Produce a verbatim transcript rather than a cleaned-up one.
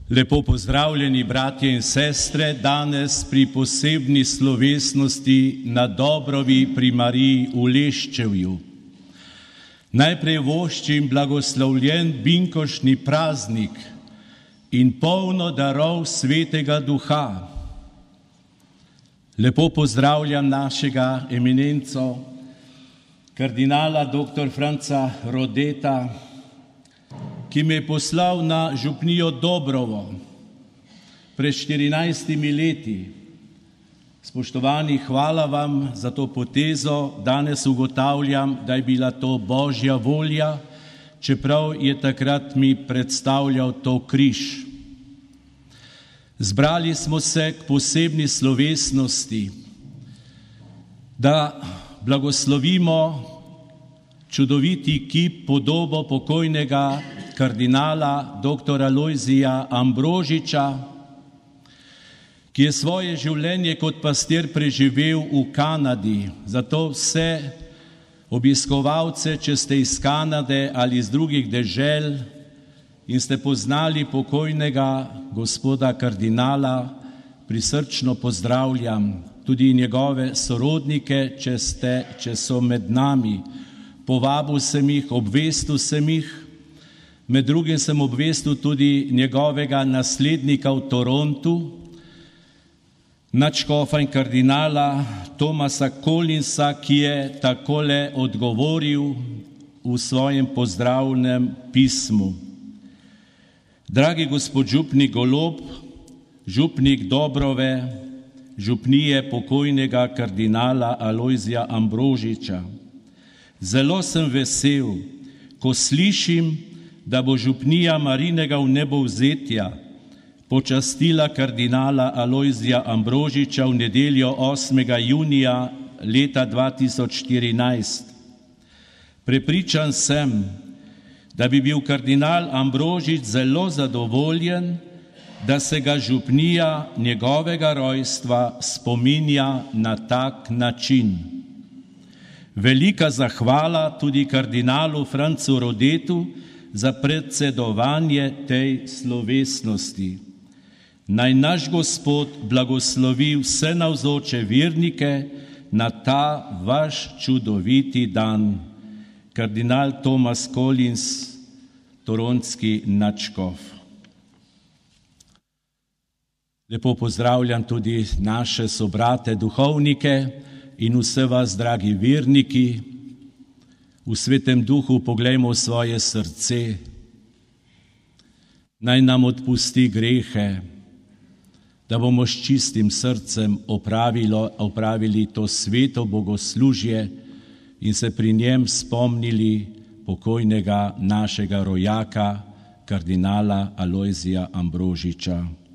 Lepo pozdravljeni, bratje in sestre, danes pri posebni slovesnosti na Dobrovi pri Mariji v Leščevju. Najprej voščim blagoslovljen binkošni praznik in polno darov Svetega Duha. Lepo pozdravljam našega eminenco, kardinala doktor Franca Rodeta, ki me je poslal na župnijo Dobrovo pred štirinajstimi leti. Spoštovani, hvala vam za to potezo. Danes ugotavljam, da je bila to Božja volja, čeprav je takrat mi predstavljal to križ. Zbrali smo se k posebni slovesnosti, da blagoslovimo čudoviti kip, podobo pokojnega kardinala doktora Lojzija Ambrožiča, ki je svoje življenje kot pastir preživel v Kanadi. Zato vse obiskovalce, če ste iz Kanade ali iz drugih dežel in ste poznali pokojnega gospoda kardinala, prisrčno pozdravljam, tudi njegove sorodnike, če ste, če so med nami. Povabil sem jih, obvestil sem jih, med drugim sem obvestil tudi njegovega naslednika v Torontu, nadškofa in kardinala Thomasa Collinsa, ki je takole odgovoril v svojem pozdravnem pismu. Dragi gospod župnik Golob, župnik Dobrove, župnije pokojnega kardinala Alojzija Ambrožiča, zelo sem vesel, ko slišim, da bo župnija Marijinega vnebovzetja počastila kardinala Alojzija Ambrožiča v nedeljo osmega junija leta dva tisoč štirinajst. Prepričan sem, da bi bil kardinal Ambrožič zelo zadovoljen, da se ga župnija njegovega rojstva spominja na tak način. Velika zahvala tudi kardinalu Francu Rodetu za predsedovanje tej slovesnosti. Naj naš Gospod blagoslovi vse navzoče vernike na ta vaš čudoviti dan. Kardinal Thomas Collins, toronski nadškof. Lepo pozdravljam tudi naše sobrate duhovnike in vse vas, dragi verniki. V Svetem Duhu poglejmo v svoje srce. Naj nam odpusti grehe, da bomo s čistim srcem opravili, opravili to sveto bogoslužje in se pri njem spomnili pokojnega našega rojaka, kardinala Alojzija Ambrožiča.